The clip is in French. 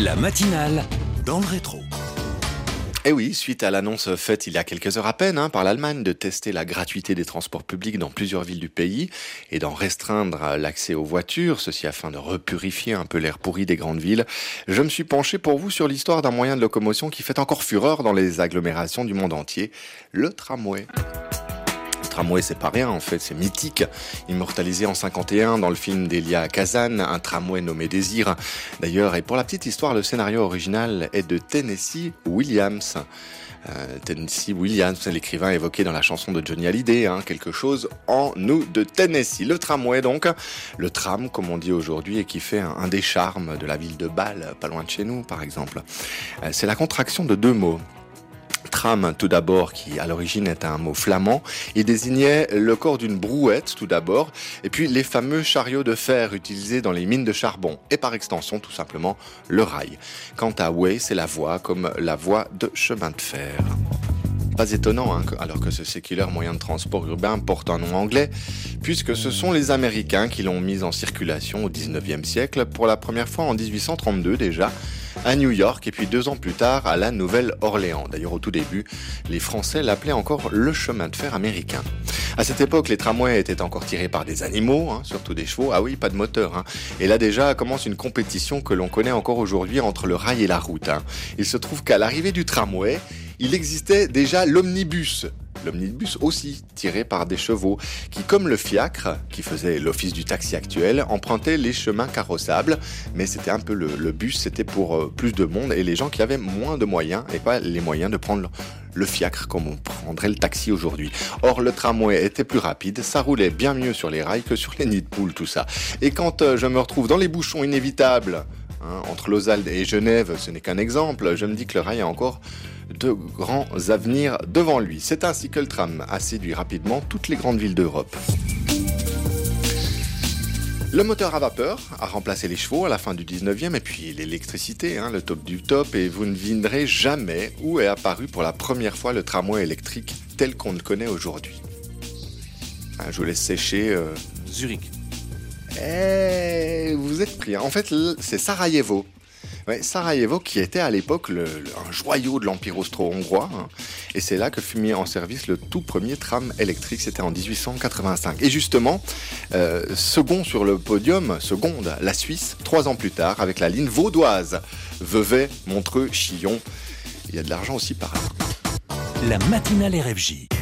La matinale dans le rétro. Eh oui, suite à l'annonce faite il y a quelques heures à peine par l'Allemagne de tester la gratuité des transports publics dans plusieurs villes du pays et d'en restreindre l'accès aux voitures, ceci afin de repurifier un peu l'air pourri des grandes villes, je me suis penché pour vous sur l'histoire d'un moyen de locomotion qui fait encore fureur dans les agglomérations du monde entier, le tramway. Le tramway, c'est pas rien en fait, c'est mythique. Immortalisé en 51 dans le film d'Elia Kazan, un tramway nommé Désir. D'ailleurs, et pour la petite histoire, le scénario original est de Tennessee Williams. Tennessee Williams, c'est l'écrivain évoqué dans la chanson de Johnny Hallyday, quelque chose en nous de Tennessee. Le tramway donc, le tram comme on dit aujourd'hui et qui fait un des charmes de la ville de Bâle, pas loin de chez nous par exemple. C'est la contraction de deux mots. Tram, tout d'abord, qui à l'origine est un mot flamand, il désignait le corps d'une brouette, tout d'abord, et puis les fameux chariots de fer utilisés dans les mines de charbon, et par extension, tout simplement, le rail. Quant à way, c'est la voie, comme la voie de chemin de fer. Pas étonnant, alors que ce séculaire moyen de transport urbain porte un nom anglais, puisque ce sont les Américains qui l'ont mis en circulation au 19e siècle, pour la première fois en 1832 déjà, à New York et puis 2 ans plus tard à la Nouvelle-Orléans. D'ailleurs au tout début, les Français l'appelaient encore le chemin de fer américain. À cette époque, les tramways étaient encore tirés par des animaux, surtout des chevaux. Ah oui, pas de moteur. Et là déjà commence une compétition que l'on connaît encore aujourd'hui entre le rail et la route. Il se trouve qu'à l'arrivée du tramway, il existait déjà l'omnibus. L'omnibus aussi, tiré par des chevaux, qui, comme le fiacre, qui faisait l'office du taxi actuel, empruntait les chemins carrossables. Mais c'était un peu le bus, c'était pour plus de monde et les gens qui avaient moins de moyens et pas les moyens de prendre le fiacre comme on prendrait le taxi aujourd'hui. Or, le tramway était plus rapide, ça roulait bien mieux sur les rails que sur les nids de poules, tout ça. Et quand je me retrouve dans les bouchons inévitables, entre Lausanne et Genève, ce n'est qu'un exemple, je me dis que le rail a encore de grands avenirs devant lui. C'est ainsi que le tram a séduit rapidement toutes les grandes villes d'Europe. Le moteur à vapeur a remplacé les chevaux à la fin du 19e et puis l'électricité, le top du top, et vous ne devinerez jamais où est apparu pour la première fois le tramway électrique tel qu'on le connaît aujourd'hui. Je vous laisse sécher. Zurich. Vous êtes pris. En fait, c'est Sarajevo. Ouais, Sarajevo qui était à l'époque un joyau de l'Empire austro-hongrois. Et c'est là que fut mis en service le tout premier tram électrique. C'était en 1885. Et justement, second sur le podium, seconde, la Suisse, 3 ans plus tard, avec la ligne vaudoise. Vevey, Montreux, Chillon. Il y a de l'argent aussi par là. La matinale RFJ.